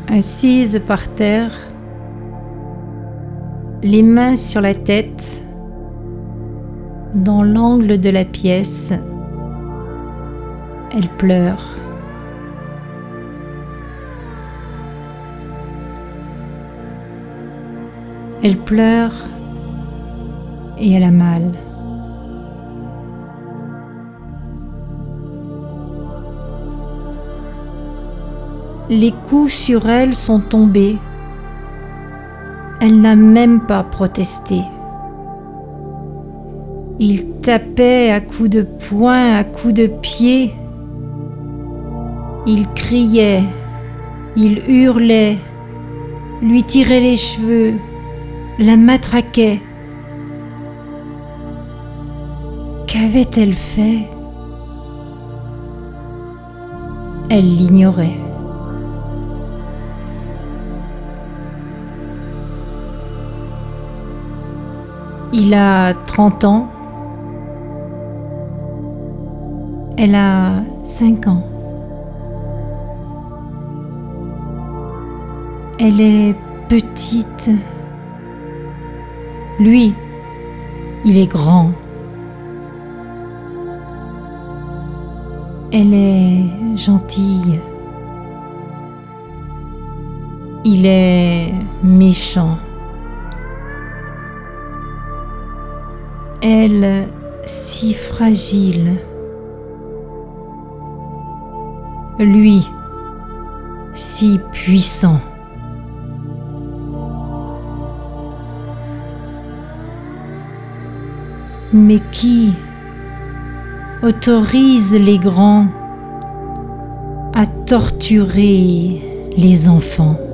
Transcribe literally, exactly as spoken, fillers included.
Assise par terre, les mains sur la tête, dans l'angle de la pièce, elle pleure. Elle pleure et elle a mal. Les coups sur elle sont tombés. Elle n'a même pas protesté. Il tapait à coups de poing, à coups de pied. Il criait, il hurlait, lui tirait les cheveux, la matraquait. Qu'avait-elle fait? Elle l'ignorait. Il a trente ans. Elle a cinq ans. Elle est petite. Lui, il est grand. Elle est gentille. Il est méchant. Elle, si fragile. Lui, si puissant. Mais qui autorise les grands à torturer les enfants?